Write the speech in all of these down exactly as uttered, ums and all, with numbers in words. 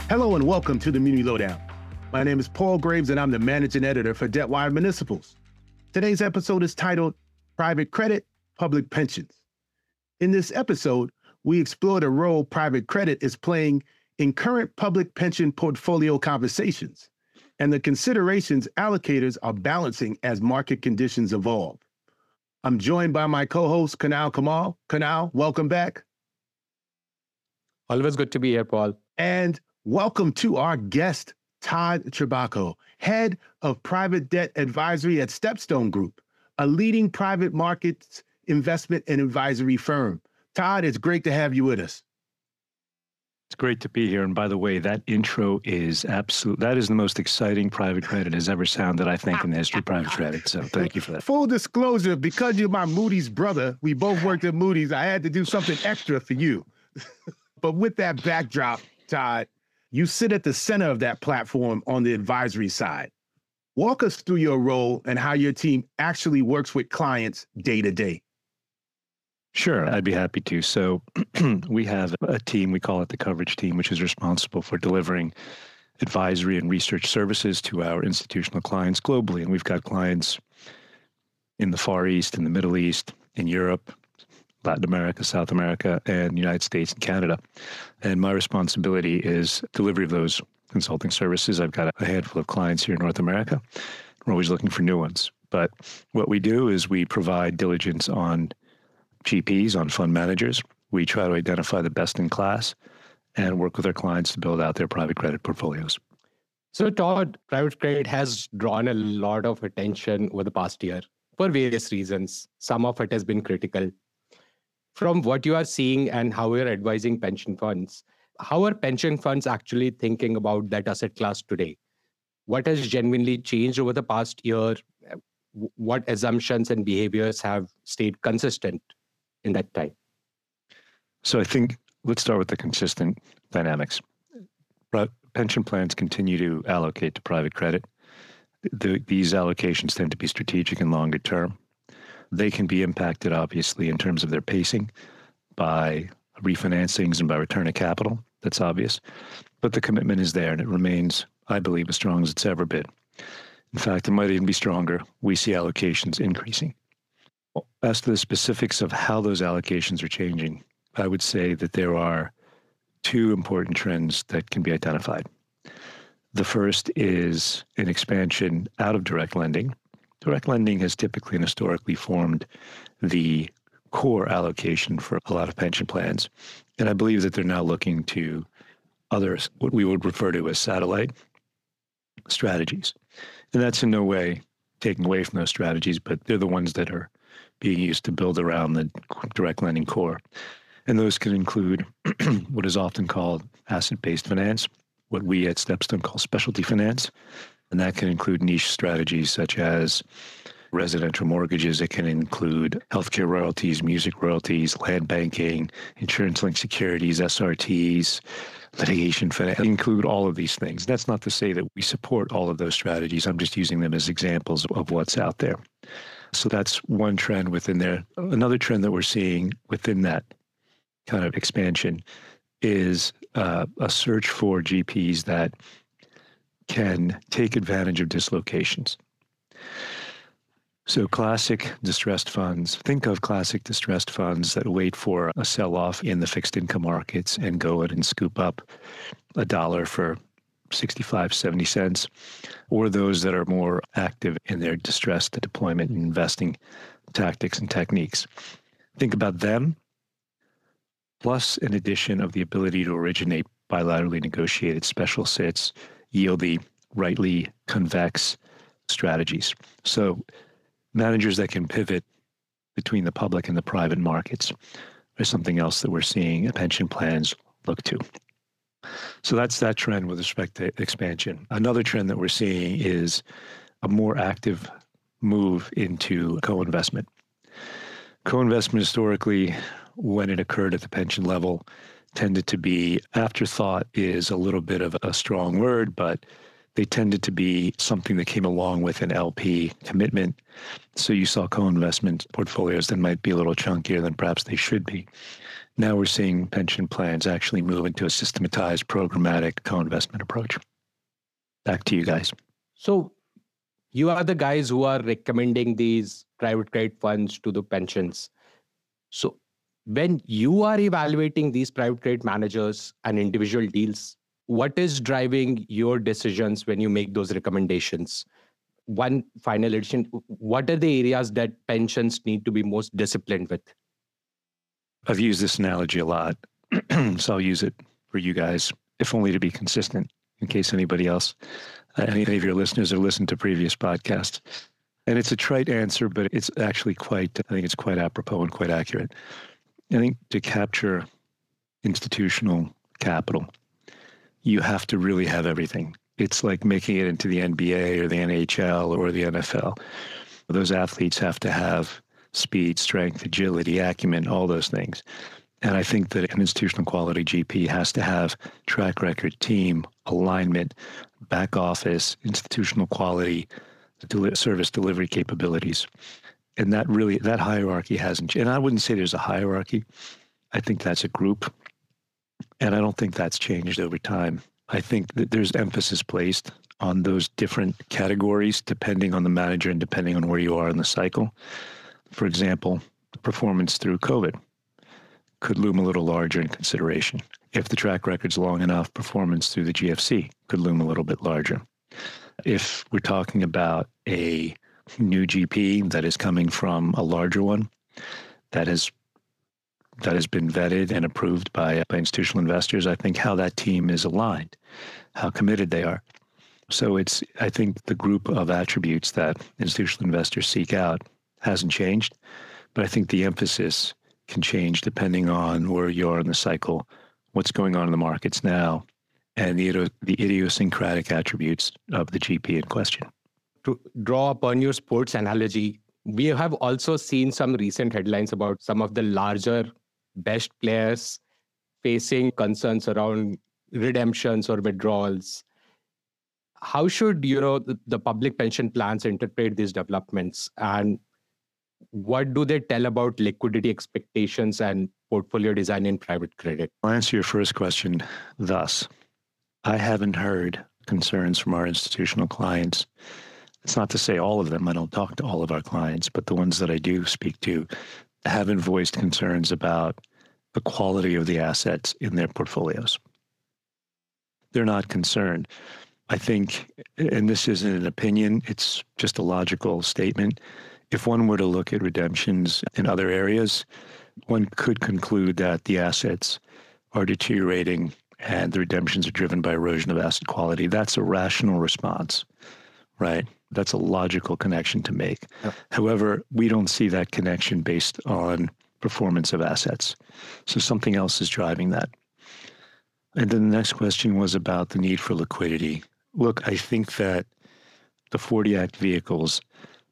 Hello and welcome to the Muni Lowdown. My name is Paul Graves and I'm the managing editor for Debtwire Municipals. Today's episode is titled Private Credit, Public Pensions. In this episode, we explore the role private credit is playing in current public pension portfolio conversations and the considerations allocators are balancing as market conditions evolve. I'm joined by my co-host, Kunal Kamal. Kunal, welcome back. Always good to be here, Paul. And welcome to our guest, Todd Trabacco, head of private debt advisory at Stepstone Group, a leading private markets investment and advisory firm. Todd, it's great to have you with us. It's great to be here. And by the way, that intro is absolute. That is the most exciting private credit has ever sounded, I think, in the history of private credit. So thank you for that. Full disclosure, because you're my Moody's brother, we both worked at Moody's, I had to do something extra for you. But with that backdrop, Todd, you sit at the center of that platform on the advisory side. Walk us through your role and how your team actually works with clients day to day. Sure, I'd be happy to. So we have a team, we call it the coverage team, which is responsible for delivering advisory and research services to our institutional clients globally. And we've got clients in the Far East, in the Middle East, in Europe, Latin America, South America, and the United States and Canada. And my responsibility is delivery of those consulting services. I've got a handful of clients here in North America. We're always looking for new ones. But what we do is we provide diligence on G Ps, on fund managers. We try to identify the best in class and work with our clients to build out their private credit portfolios. So, Todd, private credit has drawn a lot of attention over the past year for various reasons. Some of it has been critical. From what you are seeing and how you're advising pension funds, how are pension funds actually thinking about that asset class today? What has genuinely changed over the past year? What assumptions and behaviors have stayed consistent in that time? So I think let's start with the consistent dynamics. Pension plans continue to allocate to private credit. The, these allocations tend to be strategic and longer term. They can be impacted, obviously, in terms of their pacing by refinancings and by return of capital. That's obvious. But the commitment is there, and it remains, I believe, as strong as it's ever been. In fact, it might even be stronger. We see allocations increasing. As to the specifics of how those allocations are changing, I would say that there are two important trends that can be identified. The first is an expansion out of direct lending. Direct lending has typically and historically formed the core allocation for a lot of pension plans. And I believe that they're now looking to others, what we would refer to as satellite strategies. And that's in no way taking away from those strategies, but they're the ones that are being used to build around the direct lending core. And those can include what is often called asset-based finance, what we at Stepstone call specialty finance. And that can include niche strategies such as residential mortgages. It can include healthcare royalties, music royalties, land banking, insurance-linked securities, S R Ts, litigation finance. Include all of these things. That's not to say that we support all of those strategies. I'm just using them as examples of what's out there. So that's one trend within there. Another trend that we're seeing within that kind of expansion is uh, a search for G Ps that can take advantage of dislocations. So classic distressed funds, think of classic distressed funds that wait for a sell-off in the fixed income markets and go in and scoop up a dollar for sixty-five, seventy cents, or those that are more active in their distressed deployment and investing tactics and techniques. Think about them, plus an addition of the ability to originate bilaterally negotiated special sits, yieldy, rightly convex strategies. So managers that can pivot between the public and the private markets is something else that we're seeing pension plans look to. So that's that trend with respect to expansion. Another trend that we're seeing is a more active move into co-investment. Co-investment historically, when it occurred at the pension level, tended to be, afterthought is a little bit of a strong word, but they tended to be something that came along with an L P commitment. So you saw co-investment portfolios that might be a little chunkier than perhaps they should be. Now we're seeing pension plans actually move into a systematized programmatic co-investment approach. Back to you guys. So you are the guys who are recommending these private credit funds to the pensions. So when you are evaluating these private credit managers and individual deals, what is driving your decisions when you make those recommendations? One final addition, what are the areas that pensions need to be most disciplined with? I've used this analogy a lot, so I'll use it for you guys, if only to be consistent, in case anybody else, uh, any of your listeners have listened to previous podcasts. And it's a trite answer, but it's actually quite, I think it's quite apropos and quite accurate. I think to capture institutional capital, you have to really have everything. It's like making it into the N B A or the N H L or the N F L. Those athletes have to have speed, strength, agility, acumen, all those things. And I think that an institutional quality G P has to have track record, team, alignment, back office, institutional quality, deli- service delivery capabilities. And that really, that hierarchy hasn't, and I wouldn't say there's a hierarchy. I think that's a group. And I don't think that's changed over time. I think that there's emphasis placed on those different categories depending on the manager and depending on where you are in the cycle. For example, performance through COVID could loom a little larger in consideration. If the track record's long enough, performance through the G F C could loom a little bit larger. If we're talking about a new G P that is coming from a larger one that has that has been vetted and approved by, by institutional investors, I think how that team is aligned, how committed they are. So it's, I think the group of attributes that institutional investors seek out hasn't changed, but I think the emphasis can change depending on where you are in the cycle, what's going on in the markets now, and the, the idiosyncratic attributes of the G P in question. To draw upon your sports analogy, we have also seen some recent headlines about some of the larger, best players facing concerns around redemptions or withdrawals. How should, you know, the, the public pension plans interpret these developments, and what do they tell about liquidity expectations and portfolio design in private credit? I'll answer your first question thus. I haven't heard concerns from our institutional clients. It's not to say all of them. I don't talk to all of our clients, but the ones that I do speak to haven't voiced concerns about the quality of the assets in their portfolios. They're not concerned. I think, and this isn't an opinion, it's just a logical statement. If one were to look at redemptions in other areas, one could conclude that the assets are deteriorating and the redemptions are driven by erosion of asset quality. That's a rational response, right? That's a logical connection to make. Yep. However, we don't see that connection based on performance of assets. So something else is driving that. And then the next question was about the need for liquidity. Look, I think that the forty Act vehicles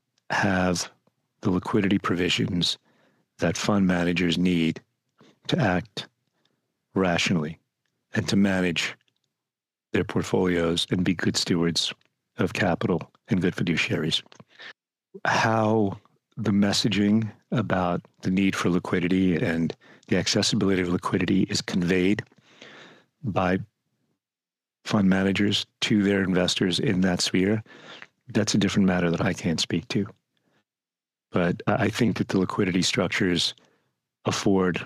have the liquidity provisions that fund managers need to act rationally and to manage their portfolios and be good stewards of capital and good fiduciaries. How the messaging about the need for liquidity and the accessibility of liquidity is conveyed by fund managers to their investors in that sphere, that's a different matter that I can't speak to. But I think that the liquidity structures afford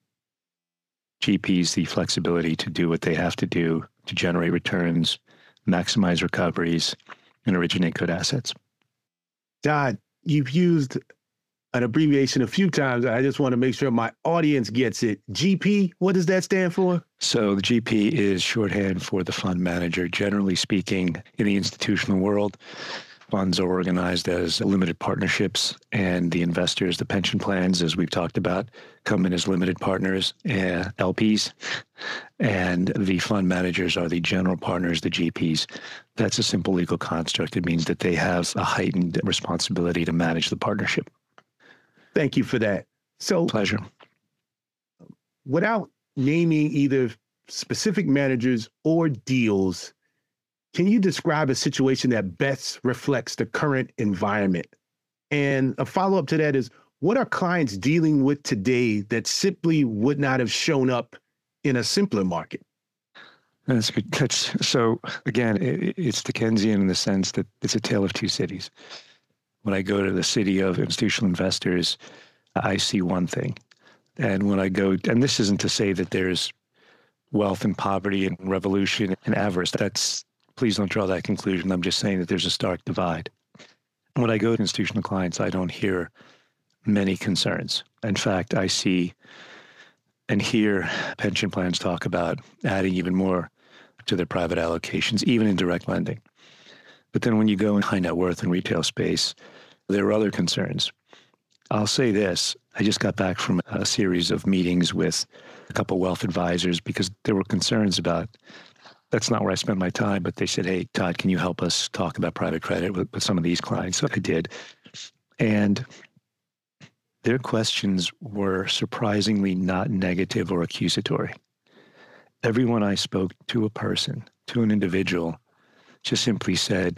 G Ps the flexibility to do what they have to do to generate returns, maximize recoveries, and originate good assets. John, you've used an abbreviation a few times. I just want to make sure my audience gets it. G P, what does that stand for? So the G P is shorthand for the fund manager. Generally speaking, in the institutional world, funds are organized as limited partnerships, and the investors, the pension plans, as we've talked about, come in as limited partners, uh, L Ps, and the fund managers are the general partners, the G Ps. That's a simple legal construct. It means that they have a heightened responsibility to manage the partnership. Thank you for that. So, pleasure. Without naming either specific managers or deals, can you describe a situation that best reflects the current environment? And a follow-up to that is, What are clients dealing with today that simply would not have shown up in a simpler market? That's good. That's, so again, it, it's Dickensian in the sense that it's a tale of two cities. When I go to the city of institutional investors, I see one thing. And when I go, and this isn't to say that there's wealth and poverty and revolution and avarice. That's, please don't draw that conclusion. I'm just saying that there's a stark divide. When I go to institutional clients, I don't hear many concerns. In fact, I see and hear pension plans talk about adding even more to their private allocations, even in direct lending. But then when you go in high net worth and retail space, there are other concerns. I'll say this, I just got back from a series of meetings with a couple wealth advisors because there were concerns about, that's not where I spend my time, but they said, hey, Todd, can you help us talk about private credit with, with some of these clients? So I did. And their questions were surprisingly not negative or accusatory. Everyone I spoke to, a person, to an individual, just simply said,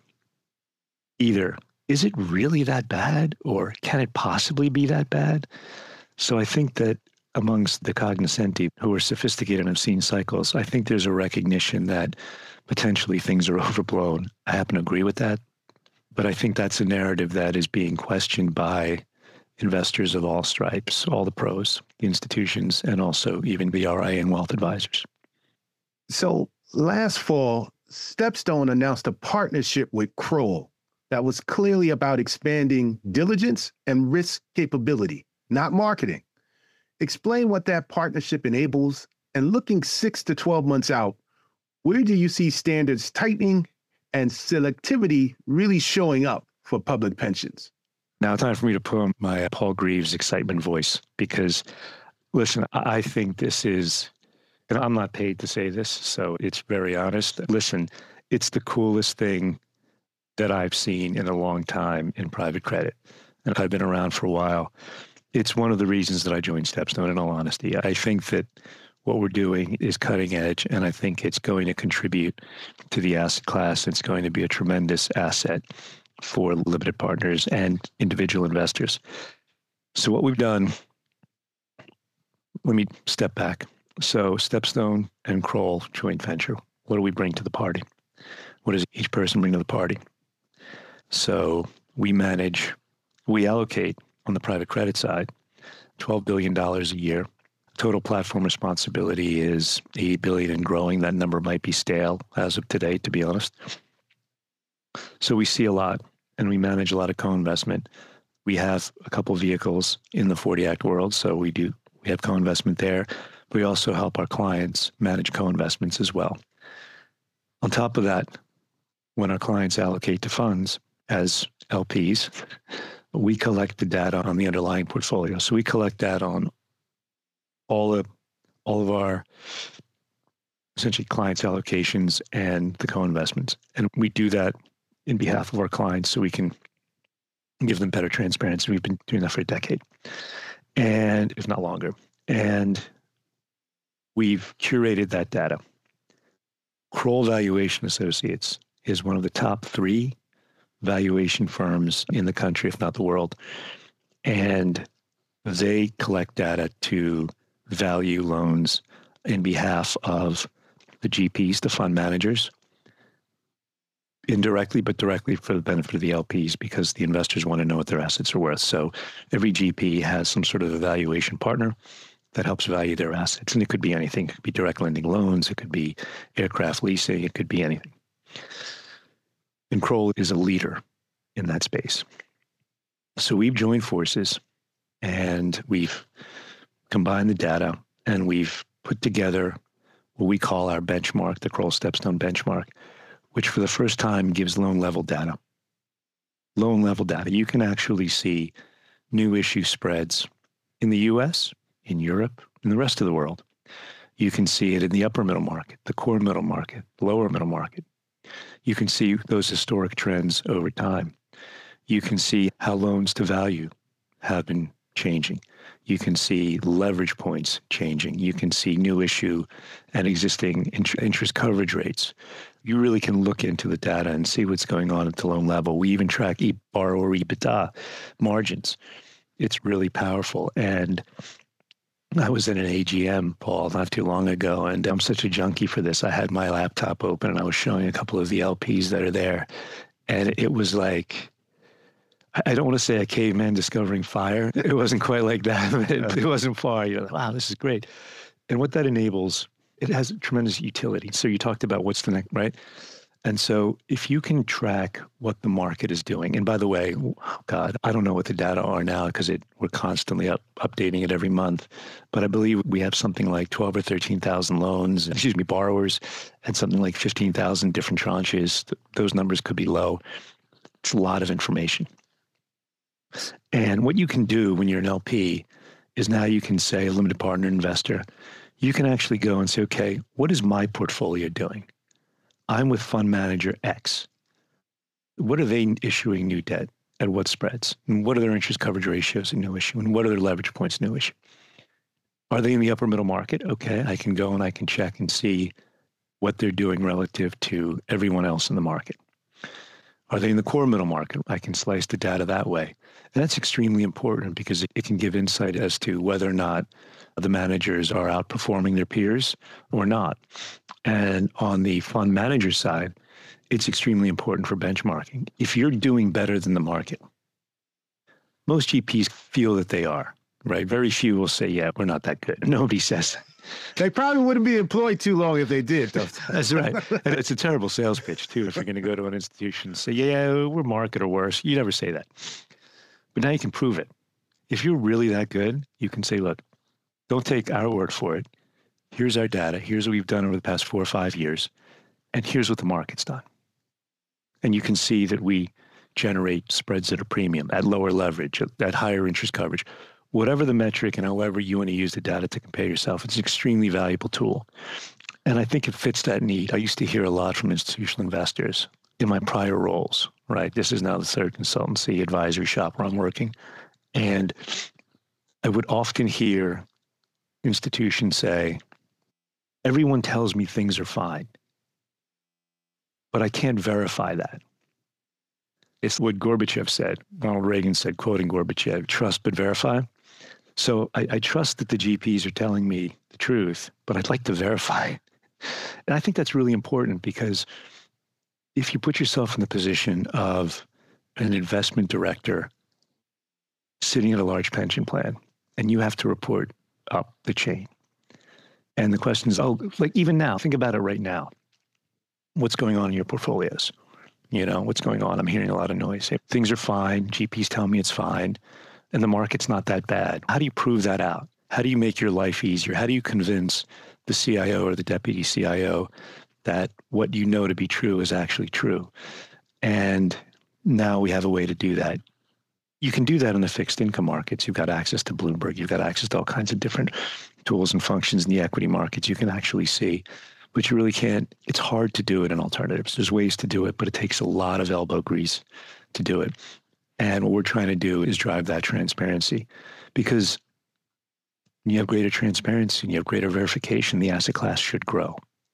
either, is it really that bad, or can it possibly be that bad? So I think that amongst the cognoscenti who are sophisticated and have seen cycles, I think there's a recognition that potentially things are overblown. I happen to agree with that, but I think that's a narrative that is being questioned by investors of all stripes, all the pros, the institutions, and also even the R I A and wealth advisors. So last fall, StepStone announced a partnership with Kroll that was clearly about expanding diligence and risk capability, not marketing. Explain what that partnership enables, and looking six to twelve months out, where do you see standards tightening and selectivity really showing up for public pensions? Now, time for me to put on my Paul Greaves excitement voice, because, listen, I think this is, and I'm not paid to say this, so it's very honest. Listen, it's the coolest thing that I've seen in a long time in private credit. And I've been around for a while. It's one of the reasons that I joined StepStone, in all honesty. I think that what we're doing is cutting edge, and I think it's going to contribute to the asset class. It's going to be a tremendous asset for limited partners and individual investors. So what we've done, let me step back. So StepStone and Kroll joint venture, what do we bring to the party? What does each person bring to the party? So we manage, we allocate on the private credit side, twelve billion dollars a year. Total platform responsibility is eight billion dollars and growing. That number might be stale as of today, to be honest. So we see a lot, and we manage a lot of co-investment. We have a couple vehicles in the forty Act world, so we do we have co-investment there. We also help our clients manage co-investments as well. On top of that, when our clients allocate to funds as L Ps, we collect the data on the underlying portfolio. So we collect data on all of all of our essentially clients' allocations and the co-investments, and we do that in behalf of our clients so we can give them better transparency. We've been doing that for a decade, and if not longer. And we've curated that data. Kroll Valuation Associates is one of the top three valuation firms in the country, if not the world. And they collect data to value loans in behalf of the G Ps, the fund managers, indirectly, but directly for the benefit of the L Ps, because the investors want to know what their assets are worth. So every G P has some sort of evaluation partner that helps value their assets. And it could be anything. It could be direct lending loans. It could be aircraft leasing. It could be anything. And Kroll is a leader in that space. So we've joined forces, and we've combined the data, and we've put together what we call our benchmark, the Kroll StepStone benchmark, which for the first time gives loan level data. Loan level data. You can actually see new issue spreads in the U S, in Europe, in the rest of the world. You can see it in the upper middle market, the core middle market, lower middle market. You can see those historic trends over time. You can see how loans to value have been changing. You can see leverage points changing. You can see new issue and existing int- interest coverage rates. You really can look into the data and see what's going on at the loan level. We even track e- borrower EBITDA margins. It's really powerful. And I was in an A G M, Paul, not too long ago, and I'm such a junkie for this. I had my laptop open and I was showing a couple of the L Ps that are there. And it was like, I don't want to say a caveman discovering fire. It wasn't quite like that, but it, it wasn't far. You're like, wow, this is great. And what that enables, it has tremendous utility. So you talked about what's the next, right? And so if you can track what the market is doing, and by the way, oh God, I don't know what the data are now because it we're constantly up, updating it every month, but I believe we have something like twelve or thirteen thousand loans, excuse me, borrowers, and something like fifteen thousand different tranches. Those numbers could be low. It's a lot of information. And what you can do when you're an L P is now you can say, a limited partner investor, you can actually go and say, okay, what is my portfolio doing? I'm with fund manager X. What are they issuing new debt? At what spreads? And what are their interest coverage ratios in new issue? And what are their leverage points in new issue? Are they in the upper middle market? Okay, I can go and I can check and see what they're doing relative to everyone else in the market. Are they in the core middle market? I can slice the data that way. And that's extremely important because it can give insight as to whether or not the managers are outperforming their peers or not. And on the fund manager side, it's extremely important for benchmarking. If you're doing better than the market, most G Ps feel that they are, right? Very few will say, yeah, we're not that good. Nobody says that. They probably wouldn't be employed too long if they did, though. That's right. And it's a terrible sales pitch, too, if you're going to go to an institution and say, yeah, we're market or worse. You never say that. But now you can prove it. If you're really that good, you can say, look, don't take our word for it. Here's our data. Here's what we've done over the past four or five years. And here's what the market's done. And you can see that we generate spreads at a premium, at lower leverage, at, at higher interest coverage. Whatever the metric and however you want to use the data to compare yourself, it's an extremely valuable tool. And I think it fits that need. I used to hear a lot from institutional investors in my prior roles, right? This is now the third consultancy advisory shop where I'm working. And I would often hear institutions say, everyone tells me things are fine, but I can't verify that. It's what Gorbachev said. Ronald Reagan said, quoting Gorbachev, trust but verify. So I, I trust that the G Ps are telling me the truth, but I'd like to verify. And I think that's really important because if you put yourself in the position of an investment director sitting at a large pension plan and you have to report up the chain, and the question is, oh, like even now, think about it right now. What's going on in your portfolios? You know, what's going on? I'm hearing a lot of noise. Things are fine. G Ps tell me it's fine. And the market's not that bad. How do you prove that out? How do you make your life easier? How do you convince the C I O or the deputy C I O that what you know to be true is actually true? And now we have a way to do that. You can do that in the fixed income markets. You've got access to Bloomberg. You've got access to all kinds of different tools and functions in the equity markets. You can actually see, but you really can't. It's hard to do it in alternatives. There's ways to do it, but it takes a lot of elbow grease to do it. And what we're trying to do is drive that transparency, because when you have greater transparency and you have greater verification, the asset class should grow,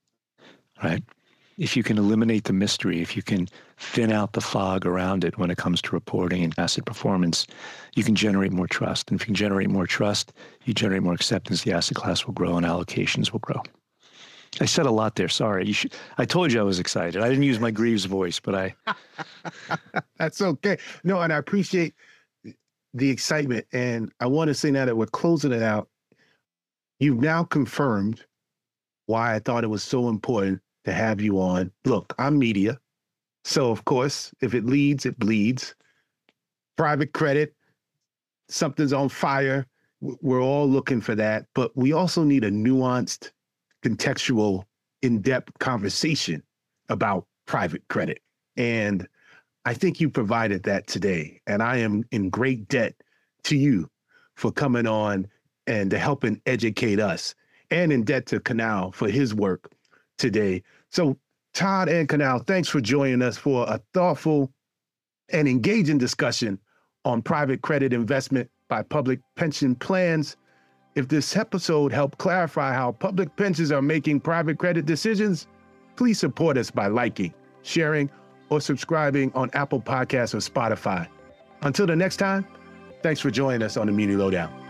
right? If you can eliminate the mystery, if you can thin out the fog around it when it comes to reporting and asset performance, you can generate more trust. And if you can generate more trust, you generate more acceptance, the asset class will grow and allocations will grow. I said a lot there. Sorry. You should, I told you I was excited. I didn't use my Greaves voice, but I... That's okay. No, and I appreciate the excitement. And I want to say now that we're closing it out, you've now confirmed why I thought it was so important to have you on. Look, I'm media. So, of course, if it leads, it bleeds. Private credit, something's on fire. We're all looking for that. But we also need a nuanced, contextual, in-depth conversation about private credit. And I think you provided that today. And I am in great debt to you for coming on and to helping educate us, and in debt to Kunal for his work today. So Todd and Kunal, thanks for joining us for a thoughtful and engaging discussion on private credit investment by public pension plans. If this episode helped clarify how public pensions are making private credit decisions, please support us by liking, sharing, or subscribing on Apple Podcasts or Spotify. Until the next time, Thanks for joining us on the Muni Lowdown.